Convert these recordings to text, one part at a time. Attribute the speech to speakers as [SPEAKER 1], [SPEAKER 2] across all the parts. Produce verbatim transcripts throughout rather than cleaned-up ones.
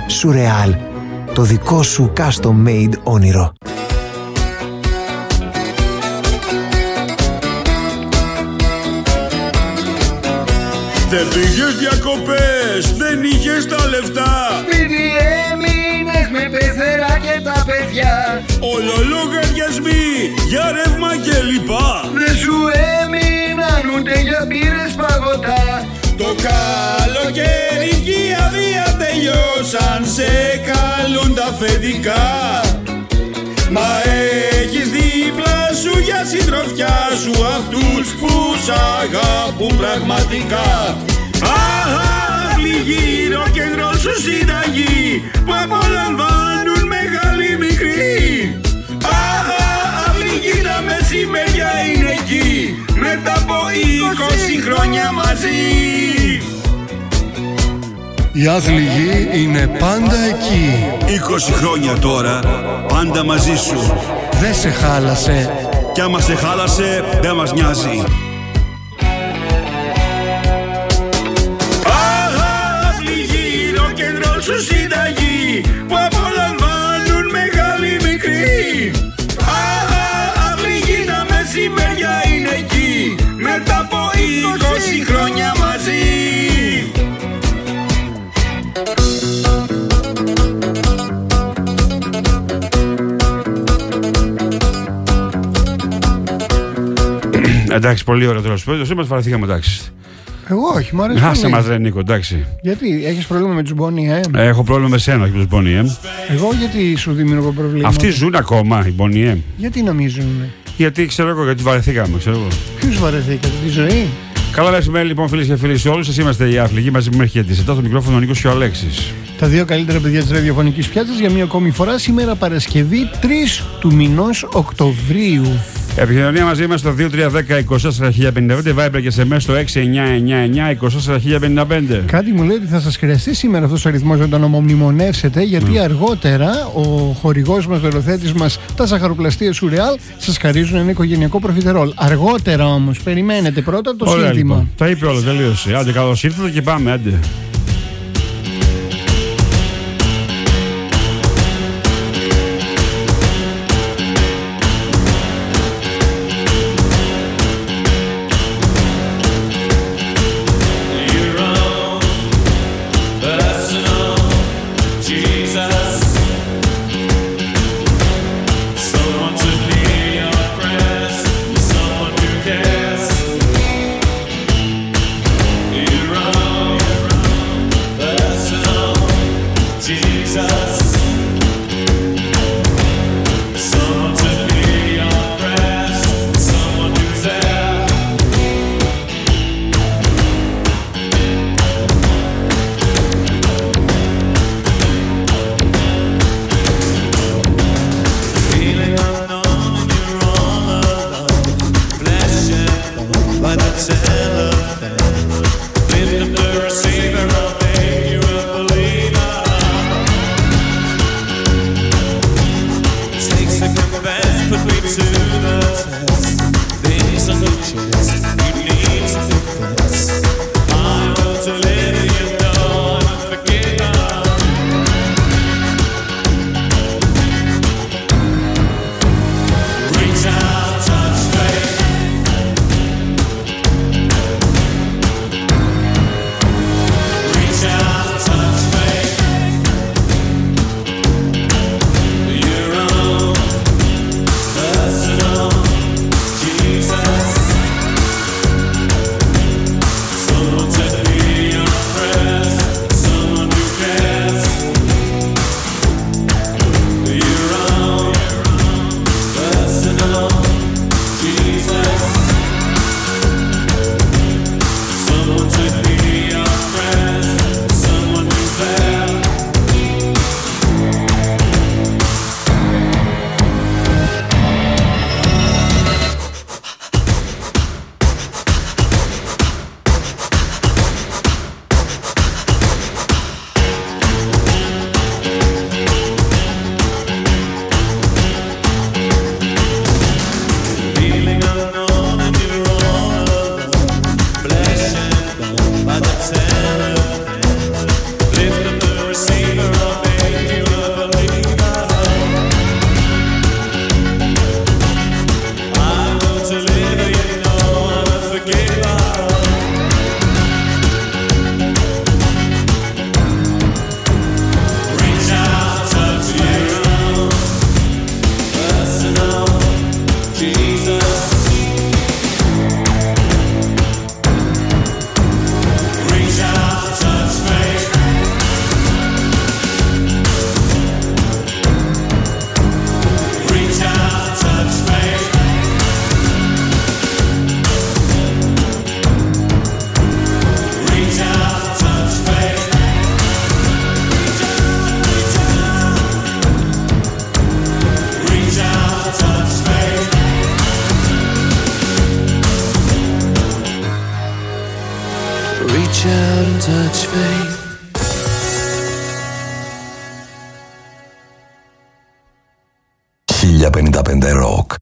[SPEAKER 1] Σουρεάλ, το δικό σου custom made όνειρο.
[SPEAKER 2] Δεν πήγες διακοπές, δεν είχες τα λεφτά.
[SPEAKER 3] Σπίτι έμεινες με πεθερά και τα παιδιά.
[SPEAKER 2] Όλο λογαριασμοί για ρεύμα και λοιπά.
[SPEAKER 3] Δεν σου έμειναν ούτε για μπύρες παγωτά.
[SPEAKER 2] Το καλοκαίρι και η αδεία τελειώσαν, σε καλούν τα αφεντικά. Μα έχεις δίπλα σου για συντροφιά σου αυτούς που σ' αγαπούν πραγματικά. Αχ, γύρω και σου συνταγή που απολαμβάνουν μεγάλη μικρή. Αχ, αυληγή τα μεσημέρια είναι εκεί μετά από είκοσι χρόνια μαζί.
[SPEAKER 4] Οι άθληγοι είναι πάντα εκεί.
[SPEAKER 2] είκοσι χρόνια τώρα, πάντα μαζί σου.
[SPEAKER 4] Δεν σε χάλασε.
[SPEAKER 2] Κι άμα σε χάλασε, δεν μας νοιάζει. Άθληγοι, ροκεντρόλ σου συνταγή που απολαμβάνουν μεγάλη μικρή. Άθληγοι τα μεσημέρια είναι εκεί μετά από είκοσι χρόνια μαζί.
[SPEAKER 5] Εντάξει, πολύ ωραίο τέλος πάντων. Σήμερα βαρεθήκαμε, εντάξει.
[SPEAKER 6] Εγώ όχι, μου αρέσει.
[SPEAKER 5] Άσε μας ρε Νίκο, εντάξει.
[SPEAKER 6] Γιατί, έχεις πρόβλημα με τους Bonnie M?
[SPEAKER 5] Έχω πρόβλημα με σένα, όχι με τους Bonnie M.
[SPEAKER 6] Εγώ γιατί σου δημιουργώ προβλήματα?
[SPEAKER 5] Αυτοί ζουν ακόμα, οι Bonnie M.
[SPEAKER 6] Γιατί να μην ζουν?
[SPEAKER 5] Γιατί ξέρω εγώ, γιατί βαρεθήκαμε, ξέρω εγώ.
[SPEAKER 6] Ποιους βαρεθήκατε, τη ζωή?
[SPEAKER 5] Καλά μεσημέρι λοιπόν φίλες και φίλοι σε όλους. Εσείς είμαστε οι άθληγοι, μαζί με έρχεται στο μικρόφωνο ο Νίκος και ο Αλέξης.
[SPEAKER 6] Τα δύο καλύτερα παιδιά της ραδιοφωνικής πιάτσας για μία ακόμη φορά. Σήμερα Παρασκευή τρεις του μηνός Οκτωβρίου.
[SPEAKER 5] Επικοινωνία μαζί μας στο δύο τρία ένα μηδέν είκοσι τέσσερα χίλια πενήντα πέντε, Viber και ες εμ ες στο έξι εννιά εννιά εννιά είκοσι τέσσερα χίλια πενήντα πέντε.
[SPEAKER 6] Κάτι μου λέει ότι θα σας χρειαστεί σήμερα αυτός ο αριθμός να τον ομομνημονεύσετε, γιατί mm. αργότερα ο χορηγός μας, ο ελοθέτης μας, τα ζαχαροπλαστεία Σουρεάλ σας χαρίζουν ένα οικογενειακό προφιτερόλ. Αργότερα όμως, περιμένετε πρώτα το
[SPEAKER 5] Ωραία,
[SPEAKER 6] σύνθημα.
[SPEAKER 5] Λοιπόν. Τα είπε όλο, τελείωσε. Άντε, καλώς ήρθατε και πάμε, άντε.
[SPEAKER 1] χίλια πενήντα πέντε Rock.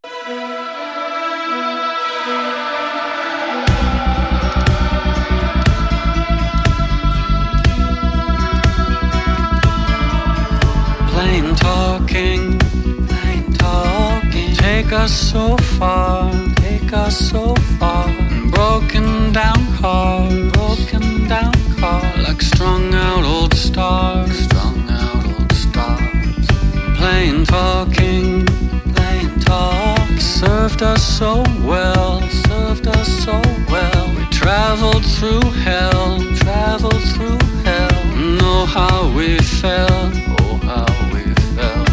[SPEAKER 7] Plain talking, plain talking. Take us so far, take us so far. Broken down cars, broken down cars. Like strung out old stars, strung out old stars. Plain talking, plain talk. Served us so well, served us so well. We traveled through hell, traveled through hell. Know how we felt, oh how we felt.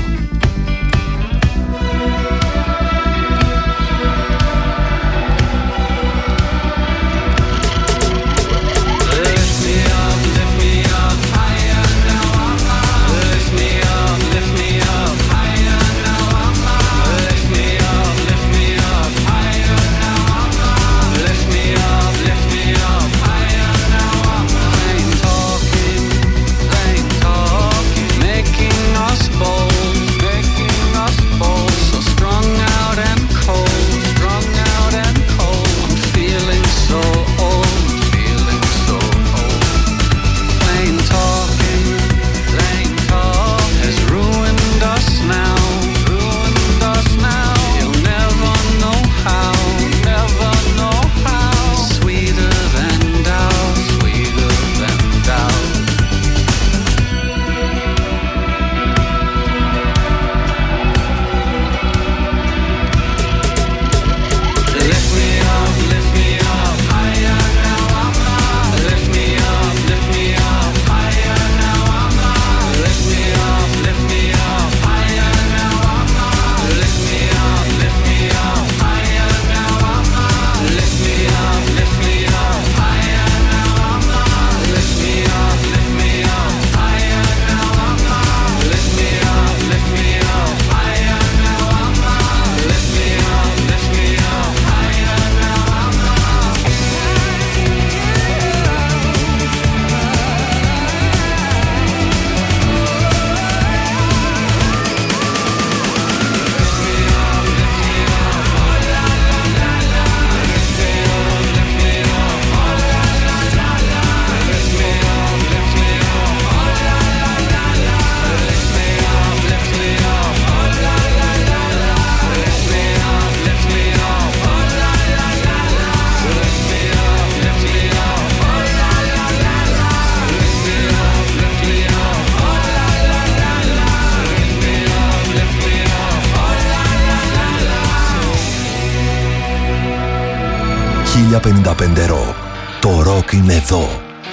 [SPEAKER 7] Lift me up, lift me up, higher now I'm up. Lift me up, lift me up, higher now I'm up. Lift me up, lift me up, higher now I'm up. Lift me up, lift me up, higher now I'm up. Plain talking, plain talking, making us bold, making us bold. So strung out and cold, strung out and cold. I'm feeling so old, feeling so old. Plain talking, plain talk has ruined us now, ruined us now. You'll never know how, never know how. Sweeter than doubt, sweeter than doubt. Lift me up, lift me up, higher now I'm up. Lift me up, lift me up, higher now I'm up. Lift me up, lift me up, higher now I'm up. Lift me up, lift me up, higher now I'm up. Lift me up, lift me up, higher now I'm up. Lift me up, lift me up, higher now I'm up. Lift me up, lift me up, higher now I'm up. Lift me up, lift me up, higher now I'm up.
[SPEAKER 1] χίλια πενήντα πέντε Rock. Το ροκ είναι εδώ.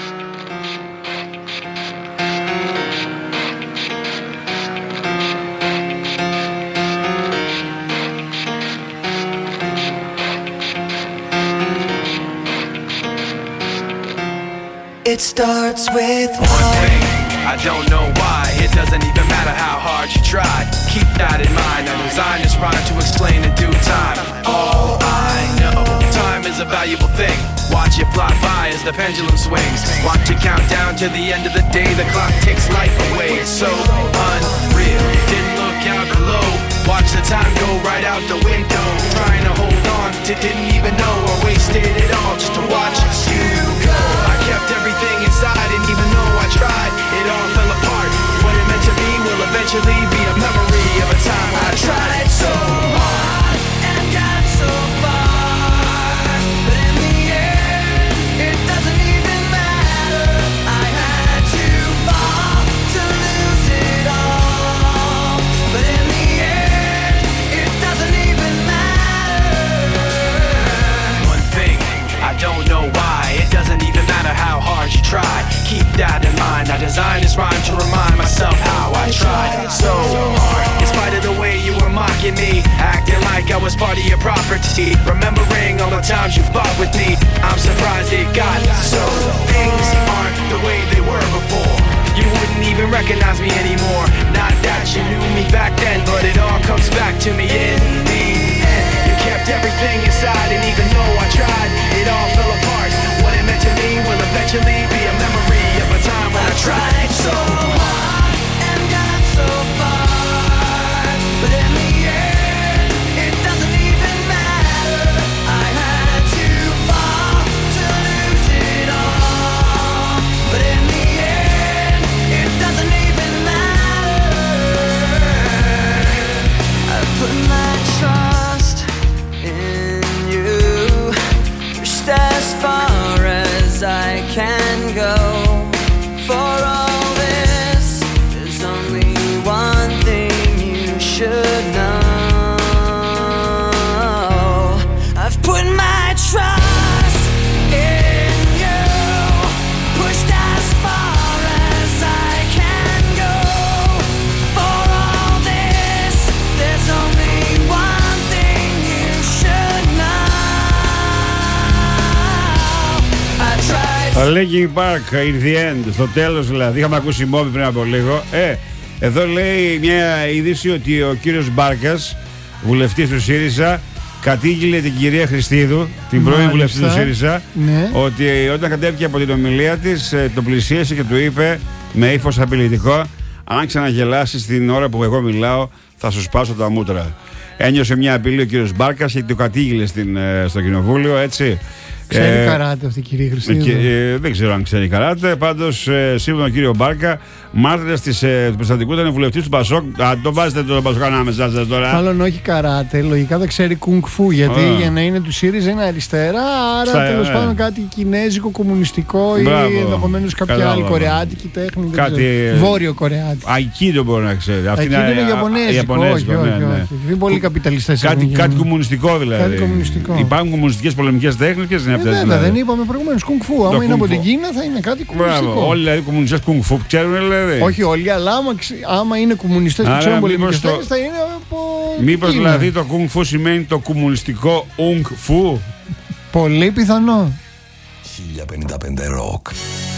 [SPEAKER 3] It starts with
[SPEAKER 2] One thing, I don't know why. It doesn't even matter how hard you try. Keep that in mind. I designed this rhyme to explain in due time. All I know, time is a valuable thing. Watch it fly by as the pendulum swings. Watch it count down to the end of the day. The clock takes life away. It's so unreal. Didn't look out below. Watch the time go right out the window. Trying to hold on to didn't even know I wasted it all just to watch you go. I kept everything inside and even though I tried, it all fell apart. What it meant to be will eventually be a memory of a time I tried so hard and got so far. But in the end, it doesn't even matter. I had to fall to lose it all. But in the end, it doesn't even matter. One thing, I don't know why. It doesn't even matter how hard you try. Keep that in mind. I designed this rhyme to remind myself how I tried so hard. In spite of the way you were mocking me, acting like I was part of your property. Remembering all the times you fought with me, I'm surprised it got so. Things aren't the way they were before. You wouldn't even recognize me anymore. Not that you knew me back then, but it all comes back to me in the end. You kept everything inside, and even though I tried, it all fell apart. What it meant to me will eventually be a memory of a time when I tried so hard and got so far. But in the end,
[SPEAKER 5] Linkin Park, in the end, στο τέλος δηλαδή. Είχαμε ακούσει Moby πριν από λίγο. Ε, εδώ λέει μια είδηση ότι ο κύριος Μπάρκας, βουλευτής του ΣΥΡΙΖΑ, κατήγγειλε την κυρία Χριστίδου, την πρώην βουλευτή του ΣΥΡΙΖΑ,
[SPEAKER 6] ναι.
[SPEAKER 5] ότι όταν κατέβηκε από την ομιλία της, το πλησίασε και του είπε με ύφος απειλητικό: αν ξαναγελάσεις την ώρα που εγώ μιλάω, θα σου σπάσω τα μούτρα. Ένιωσε μια απειλή ο κύριος Μπάρκας και το κατήγγειλε στην, στο κοινοβούλιο, έτσι.
[SPEAKER 6] Ξέρει
[SPEAKER 5] ε,
[SPEAKER 6] καράτε αυτή η κυρία Χριστίδου.
[SPEAKER 5] Και, ε, δεν ξέρω αν ξέρει καράτε. Πάντως, ε, σύμφωνα με τον κύριο Μπάρκα, μάρτυρας της, ε, του περιστατικού ήταν βουλευτής του Πασόκ. Α, το βάζετε το Πασόκ ανάμεσα σας τώρα.
[SPEAKER 6] Μάλλον όχι καράτε, λογικά δεν ξέρει κουνγκ-φου. Γιατί
[SPEAKER 5] Α.
[SPEAKER 6] για να είναι του ΣΥΡΙΖΑ είναι αριστερά. Άρα
[SPEAKER 5] Στα-
[SPEAKER 6] τέλος
[SPEAKER 5] ε.
[SPEAKER 6] πάντων κάτι κινέζικο, κομμουνιστικό
[SPEAKER 5] Μπράβο.
[SPEAKER 6] ή ενδεχομένως κάποια
[SPEAKER 5] Κατάλαβα.
[SPEAKER 6] άλλη κορεάτικη τέχνη. δεν
[SPEAKER 5] Κάτι,
[SPEAKER 6] ξέρω.
[SPEAKER 5] ε,
[SPEAKER 6] Βόρειο κορεάτικη.
[SPEAKER 5] Αϊκίδο μπορεί να ξέρει. Αυτή
[SPEAKER 6] Εκεί είναι
[SPEAKER 5] α-
[SPEAKER 6] Ιαπωνέζικο.
[SPEAKER 5] Ιαπωνέζικο,
[SPEAKER 6] όχι,
[SPEAKER 5] ναι,
[SPEAKER 6] όχι,
[SPEAKER 5] ναι.
[SPEAKER 6] όχι. Είναι πολύ καπιταλιστές.
[SPEAKER 5] Κάτι,
[SPEAKER 6] έχουν
[SPEAKER 5] κάτι
[SPEAKER 6] γίνει.
[SPEAKER 5] κομμουνιστικό δηλαδή.
[SPEAKER 6] Κάτι κομμουνιστικό.
[SPEAKER 5] Υπάρχουν κομμουνιστικές πολεμικές τέχνικες, δεν
[SPEAKER 6] Ε,
[SPEAKER 5] είναι αυτές.
[SPEAKER 6] βέβαια,
[SPEAKER 5] δηλαδή.
[SPEAKER 6] δεν είπαμε προηγουμένως κουνγκ-φου. Άμα είναι από
[SPEAKER 5] κουνγκ-φου.
[SPEAKER 6] την Κίνα θα είναι κάτι
[SPEAKER 5] Μπράβο.
[SPEAKER 6] κομμουνιστικό.
[SPEAKER 5] Όλοι δηλαδή κομμουνιστές κουνγκ-φου ξέρουν δηλαδή.
[SPEAKER 6] Όχι όλοι, αλλά άμα, ξε- άμα είναι κομμουνιστές που
[SPEAKER 5] Άρα,
[SPEAKER 6] ξέρουν πολεμικές
[SPEAKER 5] μήπως το-
[SPEAKER 6] τέχνες θα είναι από
[SPEAKER 5] Μήπως
[SPEAKER 6] Κίνα.
[SPEAKER 5] δηλαδή το κουνγκ-φου σημαίνει το κομμουνιστικό ουγκ-φου.
[SPEAKER 6] Πολύ πιθανό.
[SPEAKER 1] χίλια πενήντα πέντε Rock.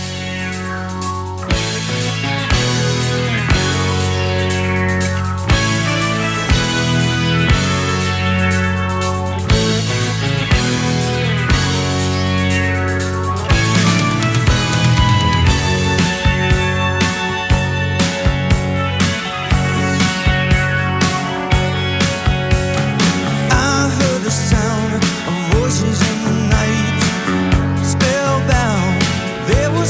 [SPEAKER 8] I heard the sound of voices in the night. Spellbound, there was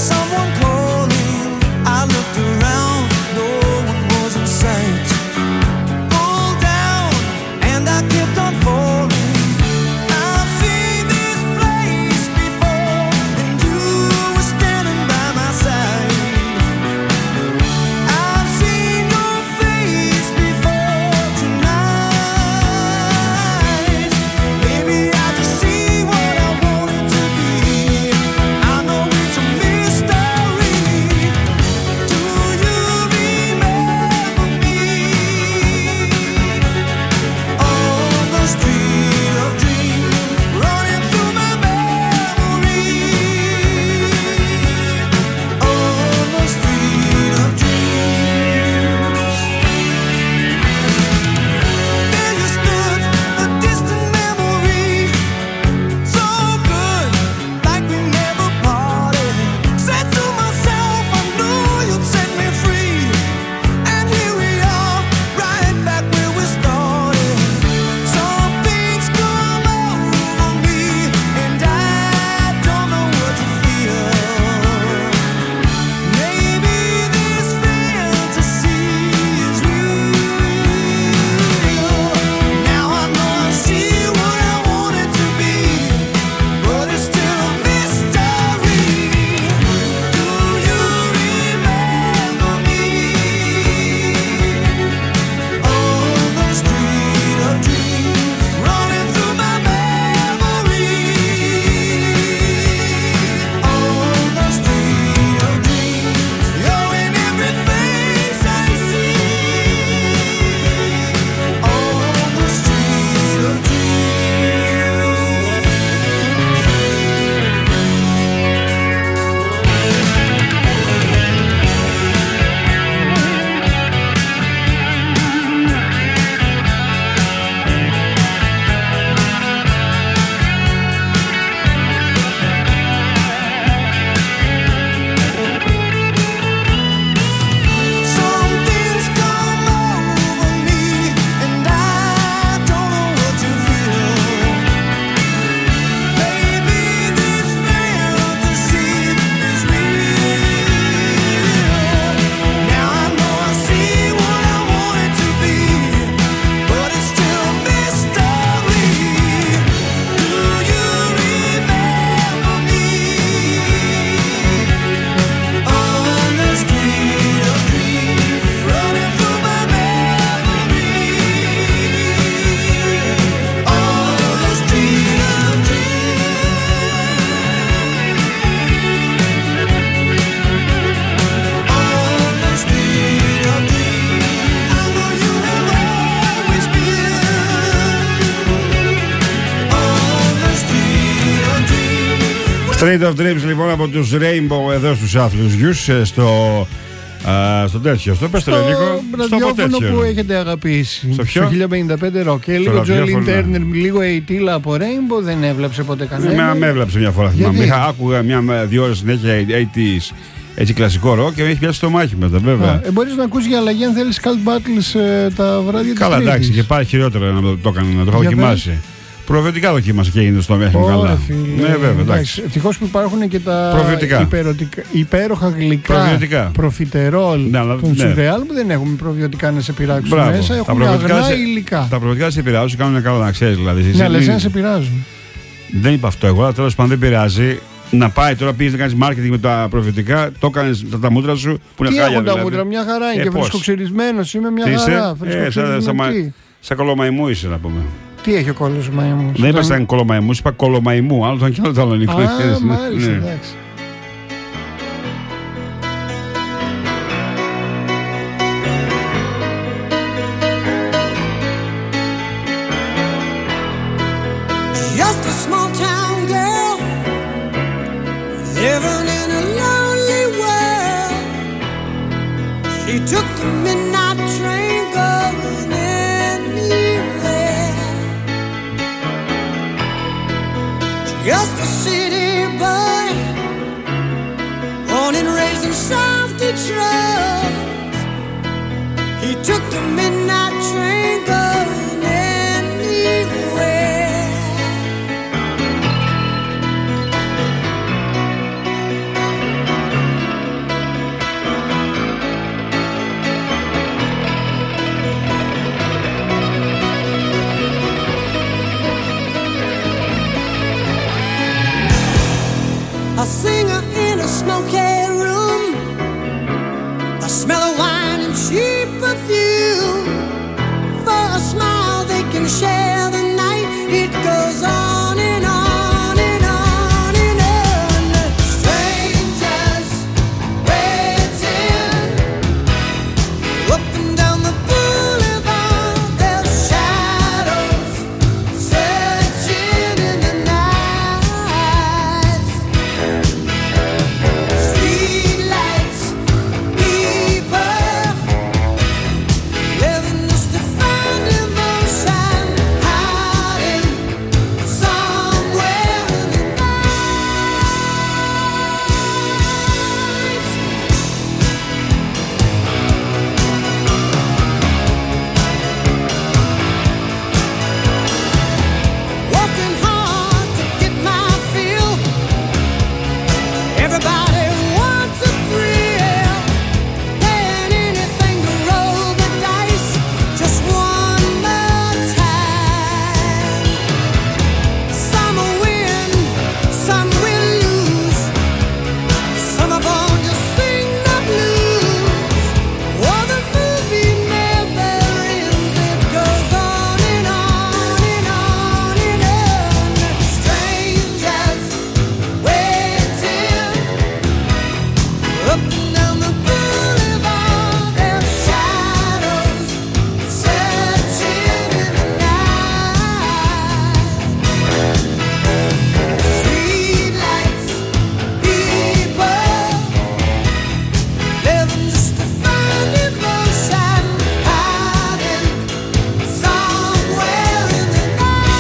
[SPEAKER 5] Straight of Dreams λοιπόν από τους Rainbow εδώ στους άθλιους γιους στο, α, στο τέτοιο, στο πες το λίγο,
[SPEAKER 6] στο ραδιόφωνο που έχετε αγαπήσει.
[SPEAKER 5] Στο ποιο?
[SPEAKER 6] Στο χίλια πενήντα πέντε Rock. Και λίγο Jolene Turner, λίγο Αιτήλα από Rainbow, δεν έβλεψε ποτέ κανένα.
[SPEAKER 5] Με έβλεψε μια φορά, θυμάμαι. Είχα, άκουγα μια, δύο ώρες συνέχεια ογδόντα έτσι κλασικό ροκ και με έχει πιάσει το μάχη μετά, βέβαια.
[SPEAKER 6] Ε, μπορείς να ακούσεις για αλλαγή αν θέλεις Cult Battles ε, τα βράδια της
[SPEAKER 5] Καλά,
[SPEAKER 6] Τρίτης.
[SPEAKER 5] εντάξει, και πάει χειρότερα να το, το έκανε, να το έχω δοκιμάσει. Προβιωτικά δοκίμασε και έγινε στο μέχρι καλά. Ναι, βέβαια, εντάξει.
[SPEAKER 6] Ευτυχώς που υπάρχουν και τα υπέροχα γλυκά
[SPEAKER 5] προβιωτικά.
[SPEAKER 6] Προφιτερόλ
[SPEAKER 5] ναι,
[SPEAKER 6] των
[SPEAKER 5] ναι.
[SPEAKER 6] Σουρεάλ που δεν έχουμε προβιωτικά να σε πειράξουν.
[SPEAKER 5] Μπράβο.
[SPEAKER 6] Μέσα. Έχουν αγνά σε, υλικά.
[SPEAKER 5] Τα προβιωτικά σε πειράζουν, κάνουν καλά να ξέρεις δηλαδή.
[SPEAKER 6] Ναι, αλλά εσένα σε πειράζουν.
[SPEAKER 5] Δεν είπα αυτό εγώ, αλλά τέλος πάντων δεν πειράζει. Να πάει τώρα, πήγες να κάνεις marketing με τα προβιωτικά, το έκανες τα, τα μούτρα σου που είναι
[SPEAKER 6] τι
[SPEAKER 5] χάλια.
[SPEAKER 6] Τι έχουν τα
[SPEAKER 5] δηλαδή.
[SPEAKER 6] μούτρα, μια χαρά είναι ε, και φρεσκοξυρισμένος, είμαι μια
[SPEAKER 5] τι
[SPEAKER 6] χαρά.
[SPEAKER 5] Ε, σαν σα, σα κολομαϊμού είσαι να πούμε.
[SPEAKER 6] Τι έχει ο κόλλος μαϊμού.
[SPEAKER 5] Δεν είπα σαν κολομαϊμού, είπα κολομαϊμού. Άλλο ήταν και άλλο το άλλο.
[SPEAKER 6] Α, μάλιστα, εντάξει.
[SPEAKER 8] Just a small town girl living in a lonely world. She took the midnight train going anywhere. Just a city boy, born and raised in South Detroit. He took the midnight train going anywhere. A singer in a smoky room, the smell of wine and cheap perfume. For a smile they can share the night. It goes on and on and on and on. Strangers waiting up and down the boulevard. Their shadows searching in the night. Street lights, people living just to find emotion, hiding somewhere in the night. Working hard to get my fill. Everybody wants a thrill. Paying anything to roll the dice just one more time. Some will win, some will lose. Some are born to sing the blues. Oh, the movie never ends. It goes on and on and on and on. Strangers waiting up and down the boulevard. Their shadows searching in the night. Street lights, people living just to find emotion, hiding somewhere in the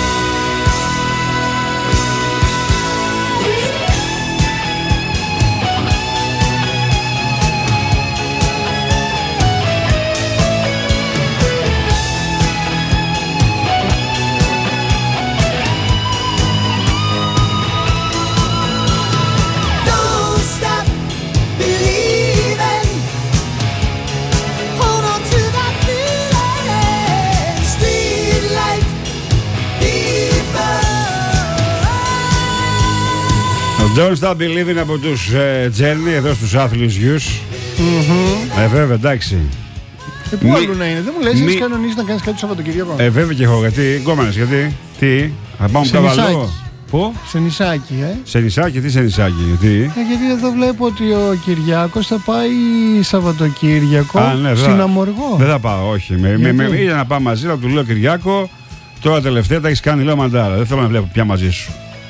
[SPEAKER 8] Don't stop believing. Hold on to that feeling. Street light people.
[SPEAKER 5] Don't Stop Believing από τους ε, Journey εδώ στους άθλιους γιους. Mm-hmm. Ε, βέβαια, εντάξει.
[SPEAKER 6] Ε, πού
[SPEAKER 5] Μη-
[SPEAKER 6] αλλού να είναι, δεν μου λες,
[SPEAKER 5] μη-
[SPEAKER 6] έχεις κανονίσει να κάνεις κάτι το Σαββατοκύριακο.
[SPEAKER 5] Ε, βέβαια και εγώ, γιατί, γκόμενες, γιατί, τι, θα πάμε
[SPEAKER 6] Σε
[SPEAKER 5] καβαλό.
[SPEAKER 6] νησάκι.
[SPEAKER 5] Πού,
[SPEAKER 6] Σε νησάκι, ε.
[SPEAKER 5] σε νησάκι, τι σε νησάκι, γιατί.
[SPEAKER 6] Ε, γιατί εδώ βλέπω ότι ο Κυριάκος θα πάει Σαββατοκύριακο
[SPEAKER 5] Α, ναι,
[SPEAKER 6] στην
[SPEAKER 5] θα-
[SPEAKER 6] Αμοργό.
[SPEAKER 5] Δεν θα πάω, όχι. Με, με, με, είδα να πάω μαζί, αλλά του λέω Κυριάκο, τώρα τελευταία τα έχεις κάνει, λέω μαντάρα. Δεν θέλω να βλέπω πια μαζί σου.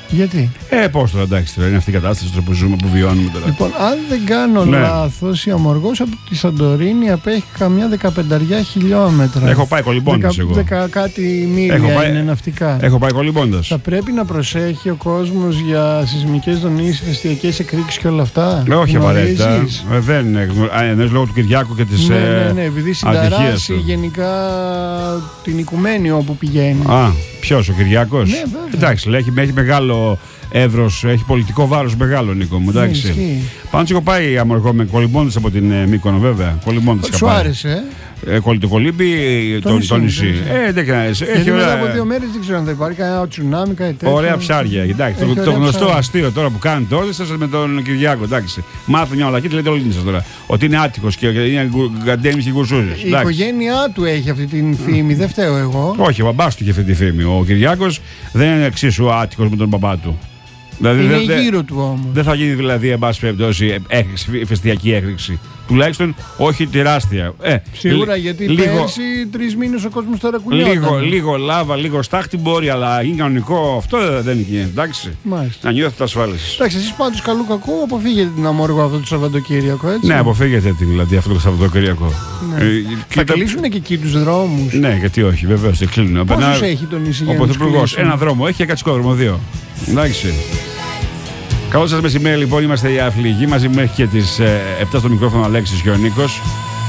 [SPEAKER 6] Γιατί?
[SPEAKER 5] Ε, πώς τώρα, εντάξει, τώρα είναι αυτή η κατάσταση τώρα που ζούμε, που βιώνουμε τώρα.
[SPEAKER 6] Λοιπόν, αν δεν κάνω
[SPEAKER 5] Ναι.
[SPEAKER 6] λάθος, η Αμοργός από τη Σαντορίνη απέχει καμιά δεκαπενταριά χιλιόμετρα.
[SPEAKER 5] Έχω πάει κολυμπώντας
[SPEAKER 6] Δεκα-
[SPEAKER 5] εγώ.
[SPEAKER 6] Δεκα κάτι μίλια
[SPEAKER 5] Έχω πάει-
[SPEAKER 6] είναι ναυτικά.
[SPEAKER 5] Έχω πάει κολυμπώντας.
[SPEAKER 6] Θα πρέπει να προσέχει ο κόσμος για σεισμικές δονήσεις, θεστιακές εκρήξεις και όλα αυτά.
[SPEAKER 5] Ε, όχι απαραίτητα.
[SPEAKER 6] Γνωρίζεις?
[SPEAKER 5] Ε, δεν είναι. Α, εννοείς λόγω του Κυριάκου και της
[SPEAKER 6] Ναι,
[SPEAKER 5] ε,
[SPEAKER 6] ναι, ναι, επειδή
[SPEAKER 5] ατυχίας
[SPEAKER 6] συνταράσει
[SPEAKER 5] του.
[SPEAKER 6] γενικά την οικουμένη όπου πηγαίνει.
[SPEAKER 5] Α, ποιος, ο Κυριάκος?
[SPEAKER 6] Ναι, βέβαια.
[SPEAKER 5] Εντάξει, λέει, έχει, έχει μεγάλο εύρος, έχει πολιτικό βάρος μεγάλο, Νίκο μου.
[SPEAKER 6] Ναι,
[SPEAKER 5] Εντάξει.
[SPEAKER 6] ισχύει.
[SPEAKER 5] Πάντως έχω πάει αμοργό με κολυμπώντας από την ε, Μύκονο, βέβαια. Κολυμπώντας είχα
[SPEAKER 6] Σου
[SPEAKER 5] πάει.
[SPEAKER 6] άρεσε, ε?
[SPEAKER 5] Ε, κολλ- το κολύμπι, ε,
[SPEAKER 6] Το
[SPEAKER 5] το,
[SPEAKER 6] νησί,
[SPEAKER 5] το
[SPEAKER 6] το
[SPEAKER 5] νησί.
[SPEAKER 6] νησί.
[SPEAKER 5] Ε, δεν κάνει. Έχει
[SPEAKER 6] Γιατί μετά από
[SPEAKER 5] ωραία,
[SPEAKER 6] δύο μέρες δεν ξέρω αν θα υπάρχει κανένα τσουνάμι, κάτι τέτοιο.
[SPEAKER 5] ωραία ψάρια. Εντάξει,
[SPEAKER 6] Έχει
[SPEAKER 5] το, το
[SPEAKER 6] ωραία
[SPEAKER 5] γνωστό
[SPEAKER 6] ψάρια.
[SPEAKER 5] αστείο τώρα που κάνετε όλοι σας με τον Κυριάκο. Εντάξει. Μάθω μια μαλακή, τη λέτε όλοι σας τώρα. Ότι είναι άτυχος και είναι γκαντέμις και γκουρσούζες.
[SPEAKER 6] Η οικογένειά του έχει αυτή την φήμη, δεν φταίω εγώ.
[SPEAKER 5] Όχι, ο μπαμπάς του είχε αυτή τη φήμη. Ο Κυριάκος δεν είναι εξίσου άτυχος με τον μπαμπά του. Δηλαδή,
[SPEAKER 6] Είναι
[SPEAKER 5] δεν- δεν-
[SPEAKER 6] γύρω του όμως.
[SPEAKER 5] Δεν θα γίνει δηλαδή, εν πάση περιπτώσει, έκρηξη, φεστιακή έκρηξη. Τουλάχιστον όχι τεράστια. Ε,
[SPEAKER 6] Σίγουρα,
[SPEAKER 5] λι-
[SPEAKER 6] γιατί
[SPEAKER 5] λίγο,
[SPEAKER 6] πέρσι τρεις μήνες ο κόσμος τώρα κουνιόταν.
[SPEAKER 5] λίγο, λίγο λάβα, λίγο στάχτη μπορεί, αλλά είναι κανονικό. Αυτό δεν- δεν γίνεται, εντάξει.
[SPEAKER 6] Μάλιστα.
[SPEAKER 5] Να νιώθετε ασφάλιση.
[SPEAKER 6] Εντάξει, εσείς πάντως καλού κακού αποφύγετε την Αμόργο αυτό το Σαββατοκύριακο, έτσι.
[SPEAKER 5] Ναι, αποφύγετε την δηλαδή αυτό το Σαββατοκύριακο.
[SPEAKER 6] Ναι.
[SPEAKER 5] Ε,
[SPEAKER 6] Θα
[SPEAKER 5] κοίτα-
[SPEAKER 6] κλείσουν και εκεί τους δρόμους.
[SPEAKER 5] Ναι, γιατί όχι, βεβαίω δεν κλείνουν.
[SPEAKER 6] Πόσους
[SPEAKER 5] Περνά-
[SPEAKER 6] έχει το νησί για
[SPEAKER 5] Ο
[SPEAKER 6] να τους
[SPEAKER 5] Πρωθυπουργός
[SPEAKER 6] κλείσουν?
[SPEAKER 5] ένα δρόμο έχει και κατσικόδρομο δύο. Εντάξει. Καλό σας μεσημέρι, λοιπόν. Είμαστε οι Αφληγοί. Μαζί μέχρι και τις ε, επτά στο μικρόφωνο Αλέξης και ο Νίκος.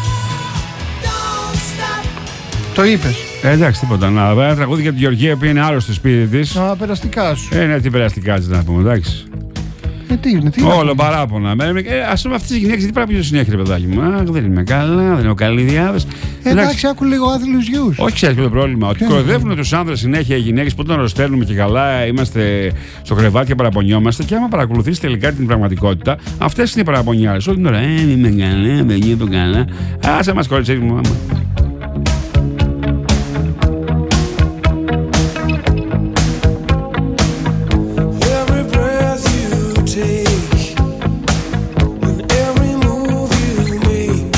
[SPEAKER 6] Το είπες.
[SPEAKER 5] Ε, εντάξει, τίποτα. Να ένα τραγούδι για την Γεωργία που είναι άρρωστη σπίτι τη.
[SPEAKER 6] Α, περαστικά σου.
[SPEAKER 5] Ε, ναι, τι περαστικά της να πούμε, εντάξει.
[SPEAKER 6] Ε, τι είναι, τι είναι.
[SPEAKER 5] Όλο παράπονα. Ε, α πούμε αυτέ τι γυναίκε τι πρέπει να συνέχεια, ρε παιδάκι μου. Αχ, δεν είμαι καλά, δεν έχω καλή διάθεση.
[SPEAKER 6] Ε, εντάξει, άκου λίγο άθλιους γιους.
[SPEAKER 5] Όχι, ξέρει ποιο το πρόβλημα. Ότι
[SPEAKER 6] Ποιο είναι το
[SPEAKER 5] κοροϊδεύουν του άνδρες συνέχεια οι γυναίκε που τον αρρωσταίνουμε και καλά είμαστε στο κρεβάτι και παραπονιόμαστε. Και άμα παρακολουθήσει τελικά την πραγματικότητα, αυτέ είναι οι παραπονιάρε. Όλη την ώρα, ε, είμαι καλά, δεν νιώθω καλά. Άσε μα κορίτσι μου, άμα.
[SPEAKER 7] Every breath you take and every move you make,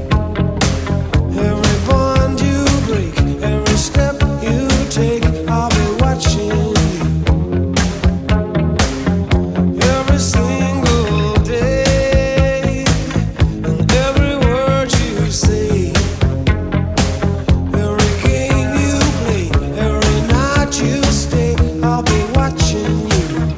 [SPEAKER 7] every bond you break, every step you take, I'll be watching you. Every single day and every word you say, every game you play, every night you stay, I'll be watching you.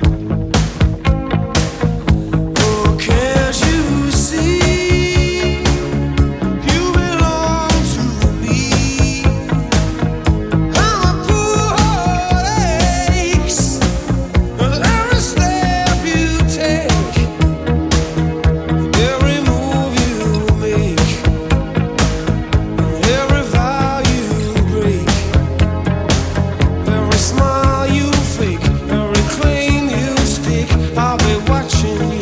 [SPEAKER 7] Oh, can't you see you belong to me? How my poor heart aches with every step you take, every move you make, every vow you break, every smile you fake, every claim you stake, I'll be watching you.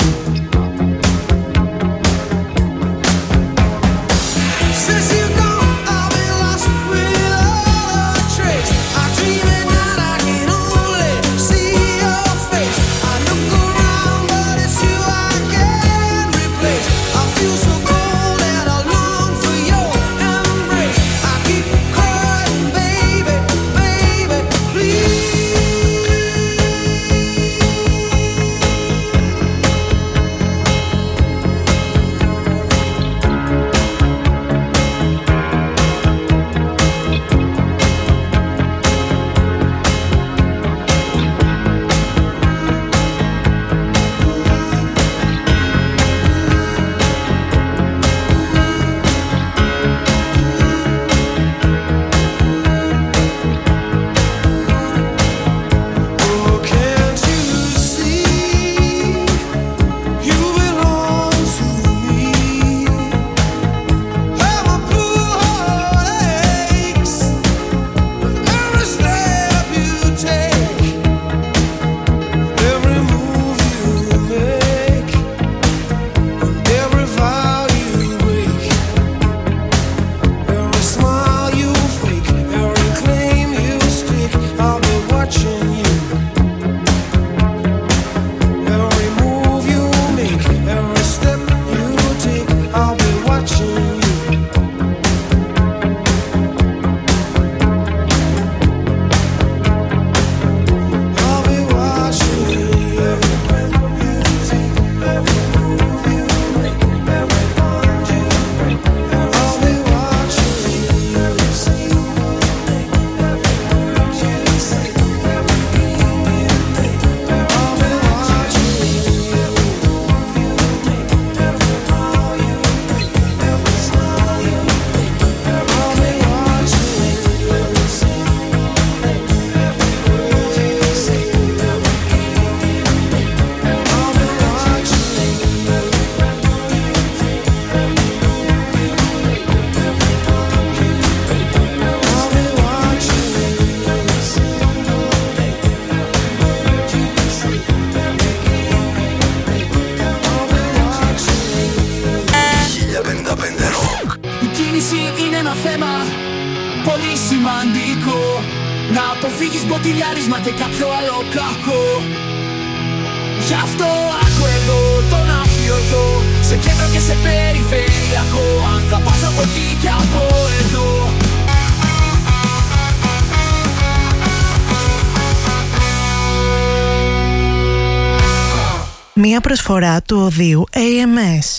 [SPEAKER 7] Since you've gone, I've been lost without a trace. I dream at night, I can only see your face. I look around, but it's you I can't replace. I feel so cold and I long for your embrace. I keep crying, baby, baby, please.
[SPEAKER 2] είναι ένα θέμα πολύ σημαντικό. Να αποφύγεις μποτιλιάρισμα και κάποιο άλλο κακό. Γι' αυτό άκου εδώ τον αφιωτό, σε κέντρο και σε περιφερειακό. Αν θα πας από εκεί και από εδώ.
[SPEAKER 9] Μία προσφορά του οδείου έι εμ ες.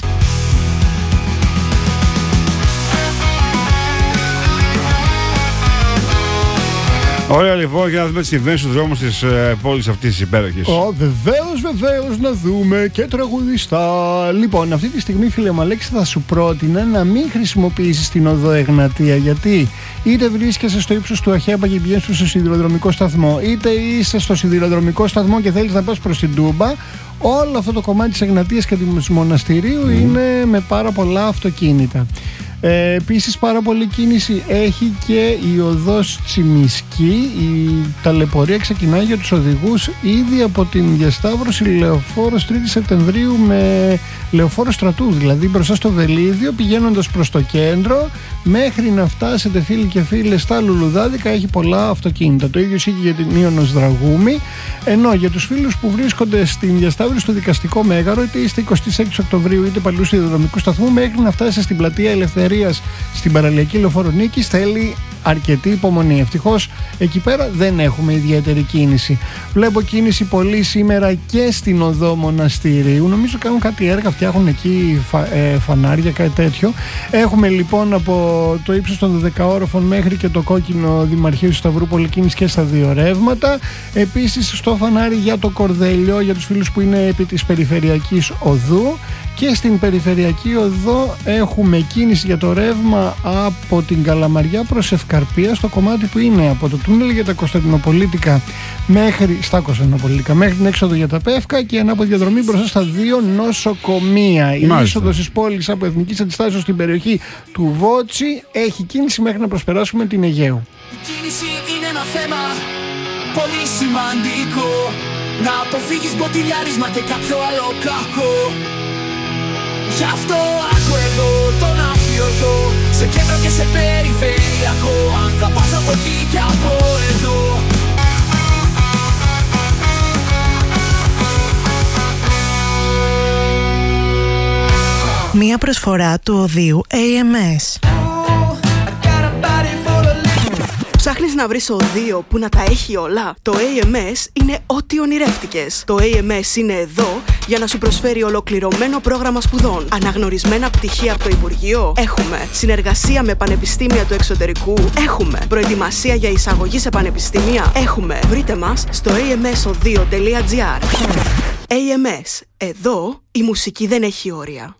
[SPEAKER 5] Ωραία, λοιπόν, για να δούμε τι συμβαίνει στους δρόμους της ε, πόλης αυτής της υπέροχης.
[SPEAKER 6] Oh, βεβαίως, βεβαίως, να δούμε και τραγουδιστά. Λοιπόν, αυτή τη στιγμή, φίλε μου Αλέξη, θα σου πρότεινα να μην χρησιμοποιήσεις την οδό Εγνατία. Γιατί είτε βρίσκεσαι στο ύψος του Αχέπα και πηγαίνεις στο σιδηροδρομικό σταθμό, είτε είσαι στο σιδηροδρομικό σταθμό και θέλεις να πας προς την Τούμπα, όλο αυτό το κομμάτι της Εγνατίας και του μοναστηρίου mm. είναι με πάρα πολλά αυτοκίνητα. Ε, επίσης πάρα πολλή κίνηση έχει και η οδός Τσιμισκή. Η ταλαιπωρία ξεκινάει για τους οδηγούς ήδη από την διασταύρωση Λεωφόρος τρίτη Σεπτεμβρίου με Λεωφόρο Στρατού, δηλαδή μπροστά στο Βελίδιο, πηγαίνοντας προς το κέντρο μέχρι να φτάσετε, φίλοι και φίλες, στα Λουλουδάδικα. Έχει πολλά αυτοκίνητα. Το ίδιο ισχύει και για την Ίωνος Δραγούμη. Ενώ για τους φίλους που βρίσκονται στην διασταύρωση στο Δικαστικό Μέγαρο, είτε είστε εικοστή έκτη Οκτωβρίου είτε παλιού σιδηροδρομικού σταθμού, μέχρι να φτάσετε στην πλατεία Ελευθερίας στην παραλιακή Λεωφόρο Νίκης, θέλει αρκετή υπομονή. Ευτυχώς εκεί πέρα δεν έχουμε ιδιαίτερη κίνηση. Βλέπω κίνηση πολύ σήμερα και στην οδό Μοναστηρίου. Νομίζω κάνουν κάτι έργα, φτιάχνουν εκεί φα, ε, φανάρια, κάτι τέτοιο. Έχουμε λοιπόν από το ύψος των δωδεκαόροφων μέχρι και το κόκκινο Δημαρχείο του Σταυρούπολη κίνηση και στα δύο ρεύματα. Επίσης στο φανάρι για το Κορδέλιο, για τους φίλους που είναι επί της περιφερειακής οδού. Και στην περιφερειακή οδό έχουμε κίνηση για το ρεύμα από την Καλαμαριά προς Ευκαρπία, στο κομμάτι που είναι από το τούνελ για τα Κωνσταντινοπολίτικα μέχρι, στα Κωνσταντινοπολίτικα μέχρι την έξοδο για τα Πεύκα και ανάποδη διαδρομή μπροστά στα δύο νοσοκομεία. Η είσοδος της πόλης από Εθνικής Αντιστάσεως στην περιοχή του Βότσι έχει κίνηση μέχρι να προσπεράσουμε την Αιγαίου.
[SPEAKER 2] Η κίνηση είναι ένα θέμα πολύ σημαντικό. Να αποφύγεις μποτιλιάρισμα και κάποιο άλλο κακό. Γι' αυτό άκου εδώ τον αφιωτό, σε κέντρο και σε περιφερειακό. Αν θα πας από εκεί και από εδώ.
[SPEAKER 9] Μία προσφορά του οδείου έι εμ ες.
[SPEAKER 10] Ψάχνεις να βρεις οδείο που να τα έχει όλα? Το έι εμ ες είναι ό,τι ονειρεύτηκες. Το έι εμ ες είναι εδώ για να σου προσφέρει ολοκληρωμένο πρόγραμμα σπουδών. Αναγνωρισμένα πτυχία από το Υπουργείο. Έχουμε. Συνεργασία με πανεπιστήμια του εξωτερικού. Έχουμε. Προετοιμασία για εισαγωγή σε πανεπιστήμια. Έχουμε. Βρείτε μας στο έι εμ ες οδείο τελεία τζι άρ. έι εμ ες. Εδώ η μουσική δεν έχει όρια.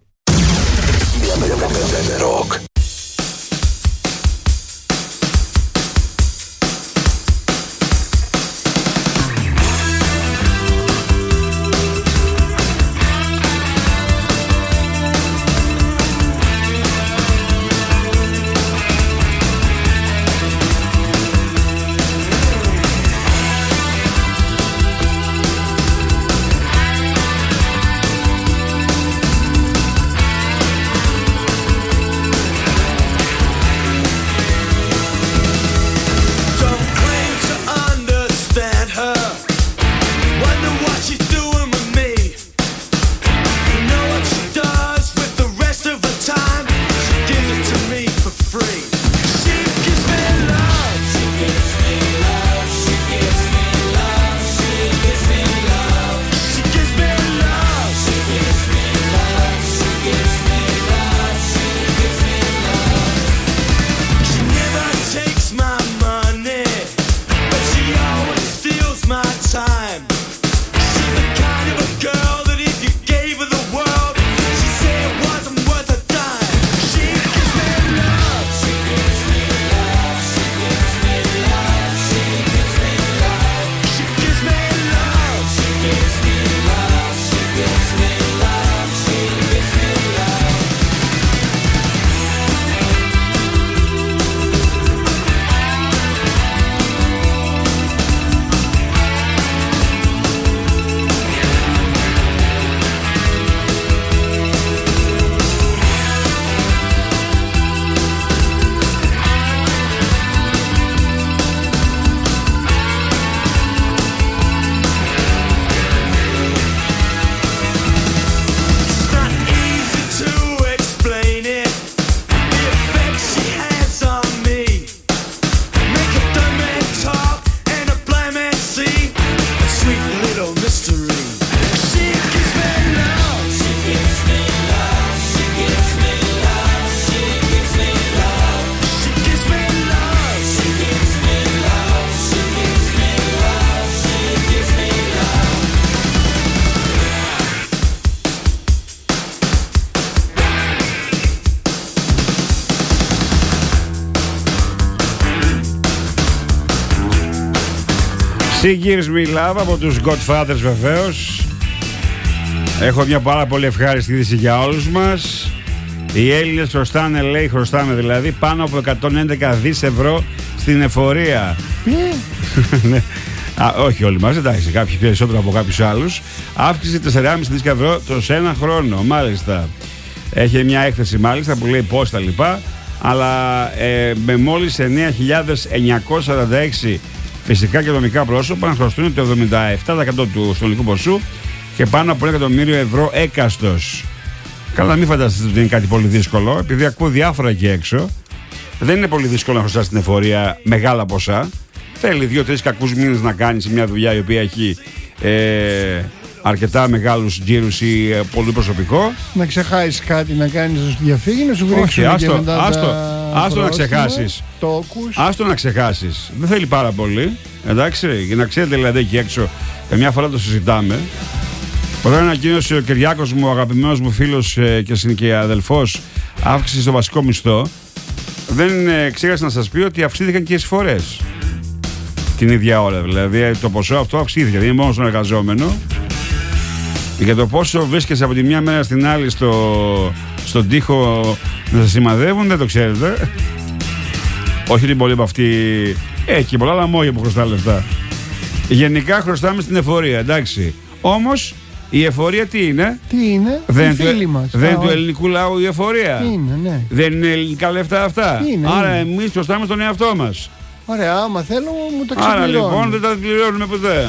[SPEAKER 5] She Gives Me Love από τους Godfathers βεβαίως. Έχω μια πάρα πολύ ευχάριστη είδηση για όλους μας. Οι Έλληνες χρωστάνε, λέει, χρωστάμε δηλαδή πάνω από εκατόν έντεκα δισεκατομμύρια ευρώ στην εφορία. Ναι. Α, όχι όλοι μας, εντάξει, κάποιοι περισσότερο από κάποιους άλλους. Αύξηση τέσσερα κόμμα πέντε δισεκατομμύρια ευρώ το ένα χρόνο, μάλιστα. Έχει μια έκθεση μάλιστα που λέει πώς τα λοιπά, αλλά ε, με μόλις εννέα χιλιάδες εννιακόσια σαράντα έξι φυσικά και ατομικά πρόσωπα να χρωστούν το εβδομήντα επτά τοις εκατό του συνολικού ποσού και πάνω από ένα εκατομμύριο ευρώ έκαστος. Καλά, μην φανταστείτε ότι είναι κάτι πολύ δύσκολο, επειδή ακούω διάφορα εκεί έξω. Δεν είναι πολύ δύσκολο να χρωστάς στην εφορία μεγάλα ποσά. Θέλει δύο-τρεις κακούς μήνες να κάνεις μια δουλειά η οποία έχει ε, αρκετά μεγάλους τζίρους ή ε, πολύ προσωπικό. Να ξεχάσεις κάτι να κάνεις, να σου διαφύγει, να σου βρήξει και άστο, μετά άστο, τα άστο να ξεχάσεις. Τόκους. Άστο να ξεχάσεις. Δεν θέλει πάρα πολύ. Εντάξει, για να ξέρετε δηλαδή εκεί έξω, καμιά φορά το συζητάμε. Όταν ανακοίνωσε ο Κυριάκος μου, ο αγαπημένος μου φίλος ε, και, και αδελφός, αύξηση στο βασικό μισθό, δεν ε, ξέχασε να σας πει ότι αυξήθηκαν και οι εισφορές. Την ίδια ώρα δηλαδή, το ποσό αυτό αυξήθηκε, δεν είναι μόνο στον εργαζόμενο. Για το πόσο βρίσκεσαι από τη μια μέρα στην άλλη στο, στον τοίχο να σας σημαδεύουν, δεν το ξέρετε. Όχι ότι πολλοί από αυτοί, έχει και πολλά λαμόγια που χρωστά λεφτά. Γενικά χρωστάμε στην εφορία, εντάξει. Όμως η εφορία τι είναι?
[SPEAKER 6] Τι είναι?
[SPEAKER 5] Δεν,
[SPEAKER 6] φίλοι
[SPEAKER 5] του,
[SPEAKER 6] μας.
[SPEAKER 5] δεν
[SPEAKER 6] Α,
[SPEAKER 5] του ελληνικού λαού η εφορία.
[SPEAKER 6] Είναι, ναι.
[SPEAKER 5] Δεν είναι ελληνικά λεφτά αυτά.
[SPEAKER 6] Είναι,
[SPEAKER 5] Άρα
[SPEAKER 6] είναι.
[SPEAKER 5] εμείς χρωστάμε στον εαυτό μας.
[SPEAKER 6] Ωραία, άμα θέλω μου τα ξεπληρώνω.
[SPEAKER 5] Άρα λοιπόν δεν τα πληρώνουμε ποτέ.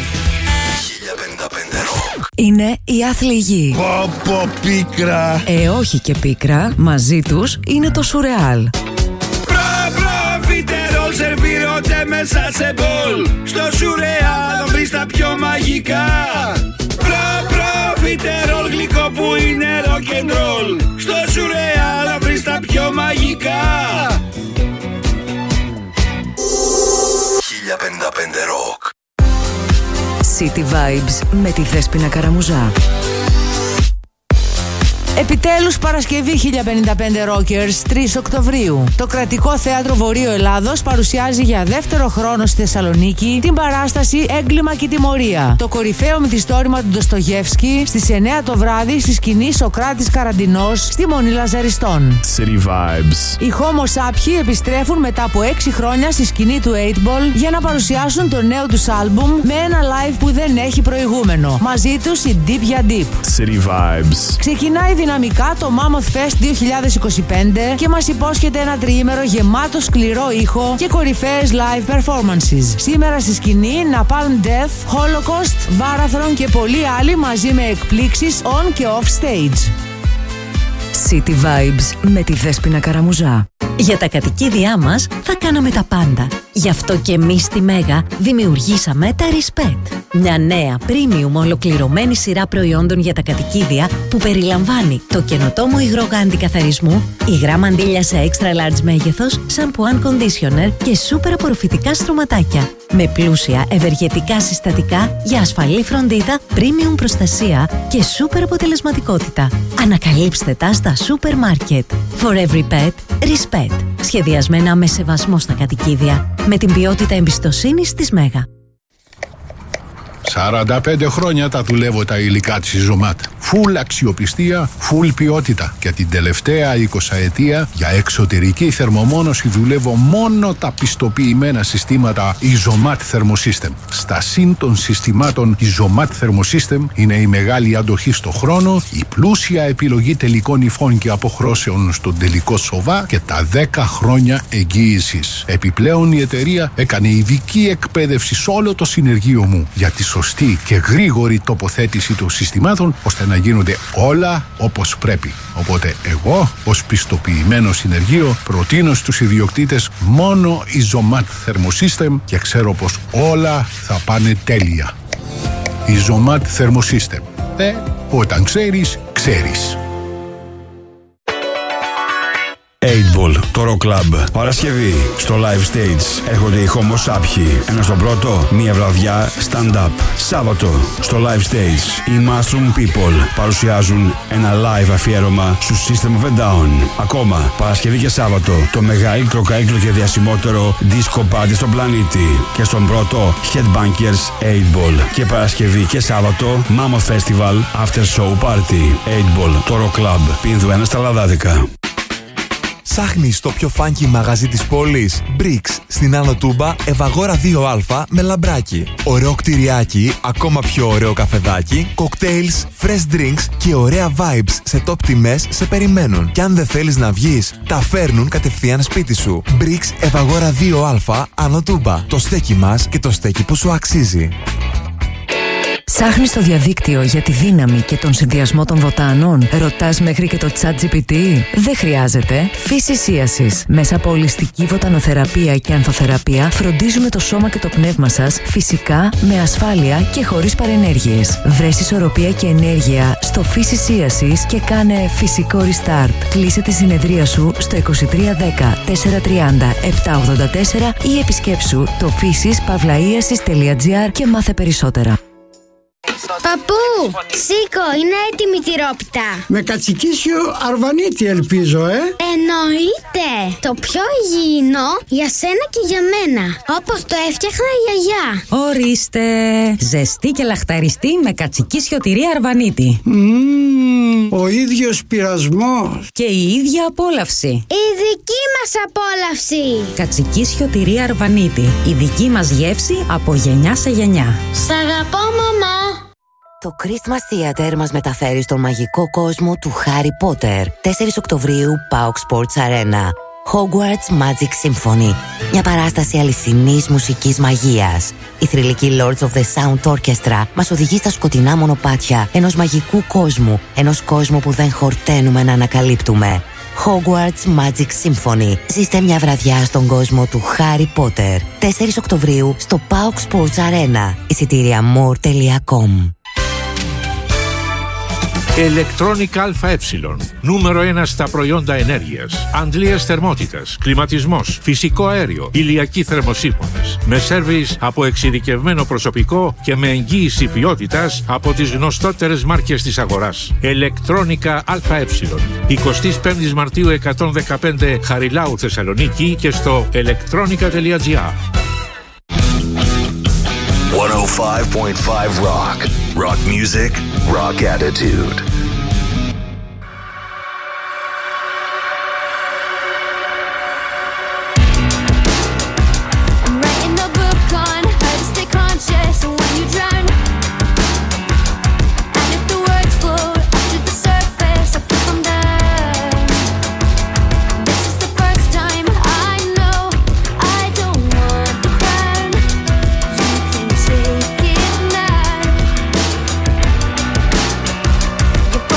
[SPEAKER 11] Είναι η αθληγή.
[SPEAKER 12] Πω πω πίκρα.
[SPEAKER 11] Ε, όχι και πίκρα. Μαζί τους είναι το σουρεάλ.
[SPEAKER 2] Προφιτερόλ σερβίρονται μέσα σε μπολ. Στο σουρεάλ βρεις τα πιο μαγικά. Προφιτερόλ γλυκό που είναι rock and roll. Στο σουρεάλ βρεις τα πιο μαγικά.
[SPEAKER 12] χίλια πενήντα πέντε Rock.
[SPEAKER 11] City Vibes με τη Δέσποινα Καραμουζά. Επιτέλους Παρασκευή χίλια πενήντα πέντε Rockers, τρεις Οκτωβρίου. Το Κρατικό Θέατρο Βορείου Ελλάδος παρουσιάζει για δεύτερο χρόνο στη Θεσσαλονίκη την παράσταση Έγκλημα και Τιμωρία. Το κορυφαίο μυθιστόρημα του Ντοστογεύσκη στις εννέα το βράδυ στη σκηνή Σωκράτης Καραντινός στη Μονή Λαζαριστών.
[SPEAKER 13] City Vibes.
[SPEAKER 11] Οι Homo Sappi επιστρέφουν μετά από έξι χρόνια στη σκηνή του οκτώ Ball για να παρουσιάσουν το νέο τους άλμπουμ με ένα live που δεν έχει προηγούμενο. Μαζί τους η Deep Ya Deep.
[SPEAKER 13] City Vibes.
[SPEAKER 11] Ξεκινάει δυναμικά το Mammoth Fest δύο χιλιάδες είκοσι πέντε και μας υπόσχεται ένα τριήμερο γεμάτο σκληρό ήχο και κορυφαίες live performances. Σήμερα στη σκηνή Napalm Death, Holocaust, Varathron και πολλοί άλλοι μαζί με εκπλήξεις on και off stage.
[SPEAKER 14] City Vibes με τη Δέσποινα Καραμουζά. Για τα κατοικίδια μας θα κάναμε τα πάντα. Γι' αυτό και εμείς στη Μέγα δημιουργήσαμε τα Respect. Μια νέα premium ολοκληρωμένη σειρά προϊόντων για τα κατοικίδια που περιλαμβάνει το καινοτόμο υγρόγα αντικαθαρισμού, υγρά μαντήλια σε extra large μέγεθος, shampoo and conditioner και σούπερ απορροφητικά στρωματάκια. Με πλούσια ευεργετικά συστατικά για ασφαλή φροντίδα, premium προστασία και σούπερ αποτελεσματικότητα. Ανακαλύψτε τα στα σούπερ μάρκετ. For every pet, Respect. Σχεδιασμένα με σεβασμό στα κατοικίδια. Με την ποιότητα εμπιστοσύνης της Μέγα.
[SPEAKER 15] σαράντα πέντε χρόνια τα δουλεύω τα υλικά της Ιζωμάτ. Φουλ αξιοπιστία, φουλ ποιότητα. Και την τελευταία εικοσαετία για εξωτερική θερμομόνωση δουλεύω μόνο τα πιστοποιημένα συστήματα Ιζωμάτ Thermosystem. Στα συν των συστημάτων Ιζωμάτ Thermosystem είναι η μεγάλη αντοχή στο χρόνο, η πλούσια επιλογή τελικών υφών και αποχρώσεων στον τελικό σοβά και τα δέκα χρόνια εγγύησης. Επιπλέον η εταιρεία έκανε ειδική εκπαίδευση σε όλο το συνεργείο μου για τη σωστή και γρήγορη τοποθέτηση των συστημάτων ώστε να γίνονται όλα όπως πρέπει. Οπότε εγώ ως πιστοποιημένο συνεργείο προτείνω στους ιδιοκτήτες μόνο Ιζωμάτ Thermosystem και ξέρω πως όλα θα πάνε τέλεια. Ιζωμάτ Thermosystem. Ε, όταν ξέρεις, ξέρεις.
[SPEAKER 5] οκτώ Ball, το Rock Club. Παρασκευή στο live stage έρχονται οι Homo Saphi. Ένα στον πρώτο, μία βραδιά stand-up. Σάββατο στο live stage οι Mushroom People παρουσιάζουν ένα live αφιέρωμα στο System of a Down. Ακόμα Παρασκευή και Σάββατο το μεγαλύτερο, καλύτερο και διασημότερο disco party στον πλανήτη. Και στον πρώτο Headbangers οκτώ Ball. Και Παρασκευή και Σάββατο Mammoth Festival After Show Party. οκτώ Ball, το Rock Club. Πίνδου ένα στα Λαδάδικα.
[SPEAKER 16] Ψάχνεις το πιο funky μαγαζί της πόλης? Bricks, στην Άνω Τούμπα, Ευαγόρα δύο Α με λαμπράκι. Ωραίο κτηριάκι, ακόμα πιο ωραίο καφεδάκι, cocktails, fresh drinks και ωραία vibes σε top τιμές σε περιμένουν. Κι αν δεν θέλεις να βγεις, τα φέρνουν κατευθείαν σπίτι σου. Bricks, Ευαγόρα δύο Α, Άνω Τούμπα. Το στέκι μας και το στέκι που σου αξίζει.
[SPEAKER 14] Ψάχνεις στο διαδίκτυο για τη δύναμη και τον συνδυασμό των βοτάνων? Ρωτάς μέχρι και το ChatGPT? Δεν χρειάζεται. Φυσισίασης. Μέσα από ολιστική βοτανοθεραπεία και ανθοθεραπεία φροντίζουμε το σώμα και το πνεύμα σας φυσικά, με ασφάλεια και χωρίς παρενέργειες. Βρες ισορροπία και ενέργεια στο Φυσισίασης και κάνε φυσικό restart. Κλείσε τη συνεδρία σου στο είκοσι τρία δέκα τετρακόσια τριάντα επτακόσια ογδόντα τέσσερα ή επισκέψου το φύσης παύλα-ίασης τελεία τζι άρ και μάθε περισσότερα.
[SPEAKER 17] Παππού, σήκω, είναι έτοιμη τη τυρόπιτα.
[SPEAKER 3] Με κατσικίσιο αρβανίτη ελπίζω, ε.
[SPEAKER 17] Εννοείται. Το πιο υγιεινό για σένα και για μένα. Όπως το έφτιαχνα η γιαγιά.
[SPEAKER 18] Ορίστε. Ζεστή και λαχταριστή με κατσικίσιο τυρί αρβανίτη.
[SPEAKER 3] Mm, ο ίδιος πειρασμός.
[SPEAKER 18] Και η ίδια απόλαυση.
[SPEAKER 17] Η δική μας απόλαυση.
[SPEAKER 18] Κατσικίσιο τυρί αρβανίτη. Η δική μας γεύση από γενιά σε γενιά.
[SPEAKER 17] Σ' αγαπώ, μαμά.
[SPEAKER 19] Το Christmas Theater μας μεταφέρει στον μαγικό κόσμο του Harry Potter. τέσσερις Οκτωβρίου, πάοκ Sports Arena. Hogwarts Magic Symphony. Μια παράσταση αληθινής μουσικής μαγείας. Η θρυλική Lords of the Sound Orchestra μας οδηγεί στα σκοτεινά μονοπάτια ενός μαγικού κόσμου. Ενός κόσμου που δεν χορταίνουμε να ανακαλύπτουμε. Hogwarts Magic Symphony. Ζήστε μια βραδιά στον κόσμο του Harry Potter. τέσσερις Οκτωβρίου στο πάοκ Sports Arena. εισιτήρια more τελεία com.
[SPEAKER 20] Electronic ΑΕ. Νούμερο ένα στα προϊόντα ενέργειας. Αντλίας θερμότητας, κλιματισμός, φυσικό αέριο, ηλιακοί θερμοσύφωνες. Με σέρβις από εξειδικευμένο προσωπικό και με εγγύηση ποιότητας από τις γνωστότερες μάρκες της αγοράς. Electronica ΑΕ. εικοστή πέμπτη Μαρτίου εκατόν δεκαπέντε Χαριλάου Θεσσαλονίκη και στο electronica τελεία τζι άρ.
[SPEAKER 12] εκατόν πέντε κόμμα πέντε Rock. Rock music, rock attitude.
[SPEAKER 8] You're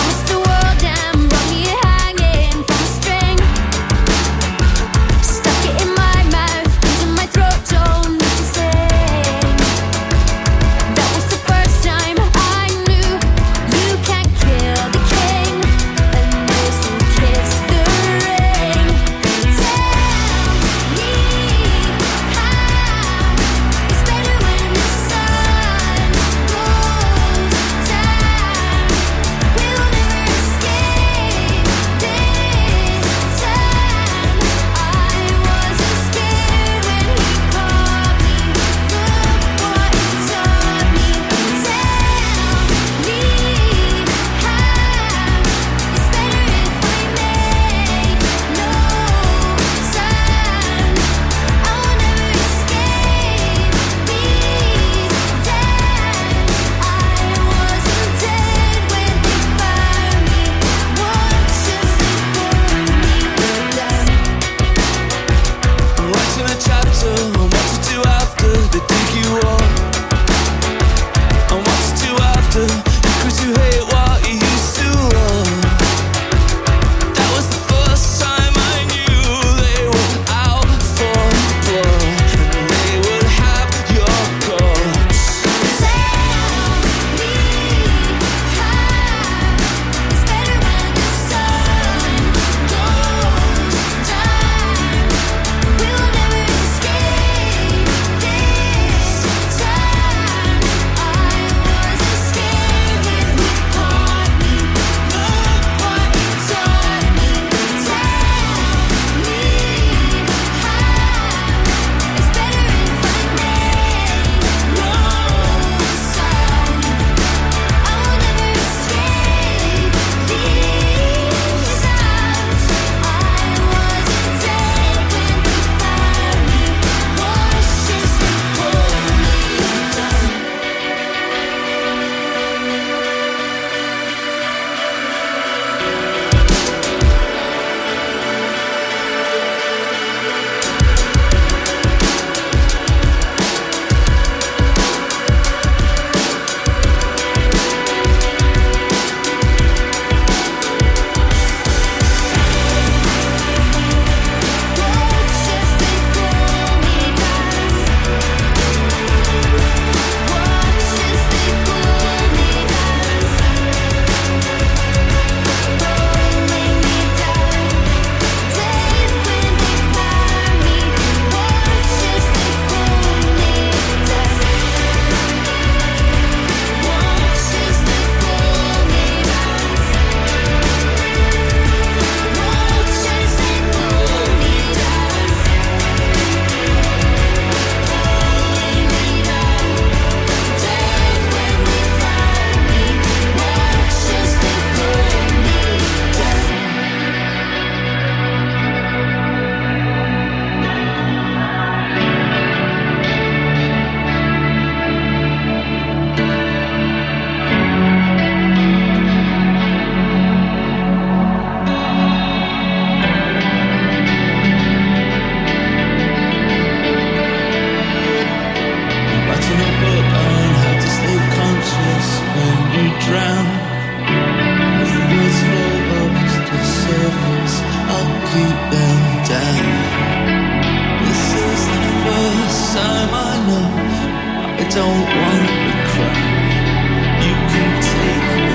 [SPEAKER 7] this time I know I don't want to cry. You can take me.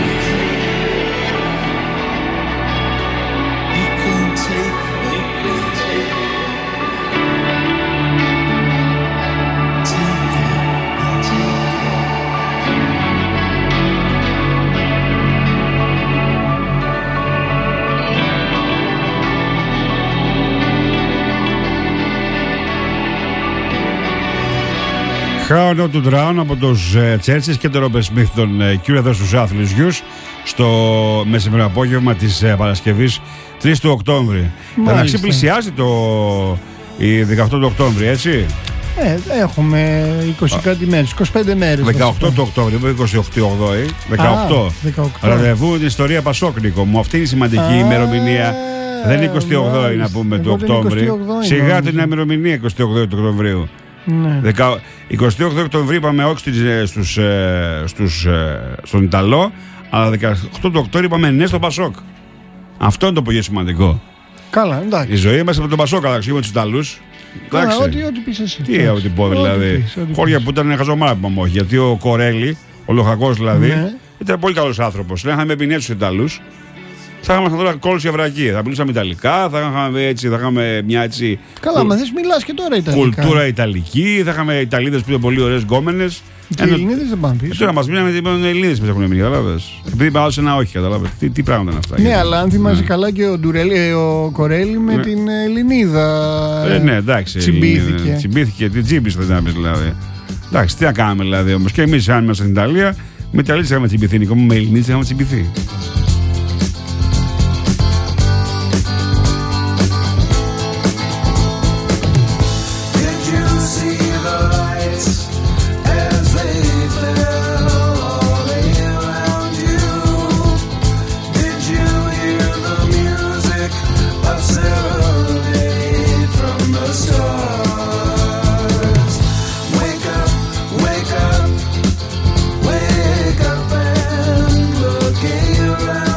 [SPEAKER 7] You can take me.
[SPEAKER 5] How Not to Drown από τους Churches και τον Robert Smith, τον κύριο εδώ στους άθλους γιους, στο μεσημερινό απόγευμα της Παρασκευής τρεις του Οκτώβρη. Εντάξει, πλησιάζει το η δεκαοκτώ του Οκτώβρη, έτσι.
[SPEAKER 6] Ε, έχουμε είκοσι κάτι μέρες, είκοσι πέντε μέρες.
[SPEAKER 5] δεκαοκτώ του Οκτώβρη, δεν είκοσι οκτώ, δεκαοκτώ. Ραντεβού την ιστορία Πασόκνικο μου. Αυτή είναι η σημαντική ημερομηνία. Δεν είναι είκοσι οκτώ να πούμε του Οκτώβρη. Σιγά την ημερομηνία είκοσι οκτώ του Οκτωβρίου.
[SPEAKER 6] Ναι.
[SPEAKER 5] είκοσι οκτώ Οκτωβρίου είπαμε όχι στους, στους, στον Ιταλό, αλλά δεκαοκτώ του Οκτώβρη είπαμε ναι στο Πασόκ. Αυτό είναι το πολύ σημαντικό.
[SPEAKER 6] Καλά, εντάξει.
[SPEAKER 5] Η ζωή μας από τον Πασόκ, αλλά με τους Ιταλούς.
[SPEAKER 6] Καλά, ό,τι, ό,τι πεις εσύ.
[SPEAKER 5] Τι ό,τι πω δηλαδή. Χώρια που ήταν χαζομάρα που όχι. Γιατί ο Κορέλη, ο Λοχακός δηλαδή, ναι, ήταν πολύ καλός άνθρωπος. Λέγαμε ποινές τους Ιταλούς. Θα είχαμε τώρα κόλωση ευρακή. Θα μιλούσαμε Ιταλικά, θα είχαμε, έτσι, θα είχαμε μια έτσι.
[SPEAKER 6] Καλά, κουλ... μα δεν μιλάς και τώρα Ιταλικά.
[SPEAKER 5] Κουλτούρα Ιταλική, θα είχαμε Ιταλίδες που ήταν πολύ ωραίες γκόμενες.
[SPEAKER 6] Και οι Ελληνίδες δεν πάνε πίσω.
[SPEAKER 5] Τώρα μας μείναμε οι Ελληνίδες που έχουν μείνει, καταλάβες. Επειδή είπα άλλο ένα όχι, καταλάβες. Τι, τι πράγματα είναι αυτά.
[SPEAKER 6] Ναι, γιατί... αλλά αν θυμάσαι ναι. καλά και ο, Ντουρέλη, ο Κορέλη με ναι. την Ελληνίδα.
[SPEAKER 5] Ε, ναι, εντάξει.
[SPEAKER 6] Τσιμπήθηκε.
[SPEAKER 5] Τσιμπήθηκε, τι τσίμπησε θα πει δηλαδή. Εντάξει, τι να κάνουμε δηλαδή όμως. Και εμείς, αν είμαστε στην Ιταλία, με Ιταλίδες είχαμε τσιμπηθεί. Νικό μου με Ελληνίδες είχαμε τσιμπηθεί.
[SPEAKER 7] Wake up and look around.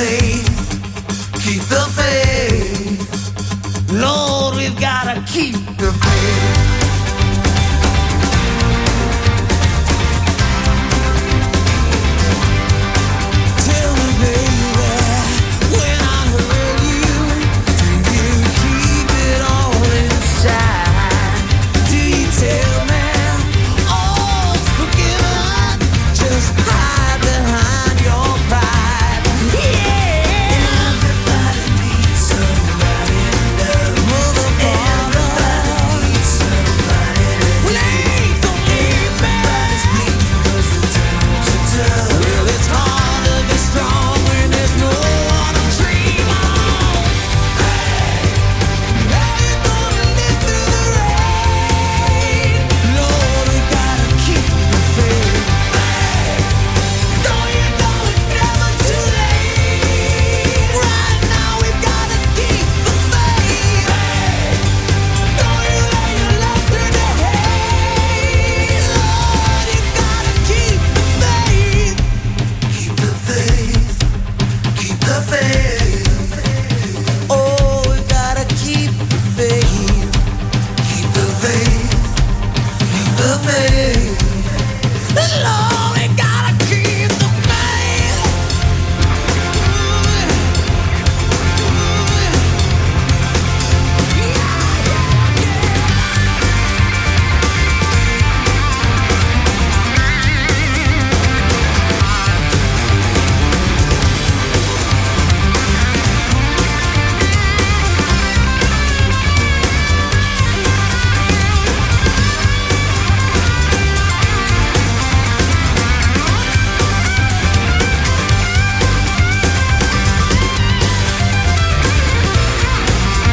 [SPEAKER 7] faith. Keep the faith. Lord, we've gotta keep the faith.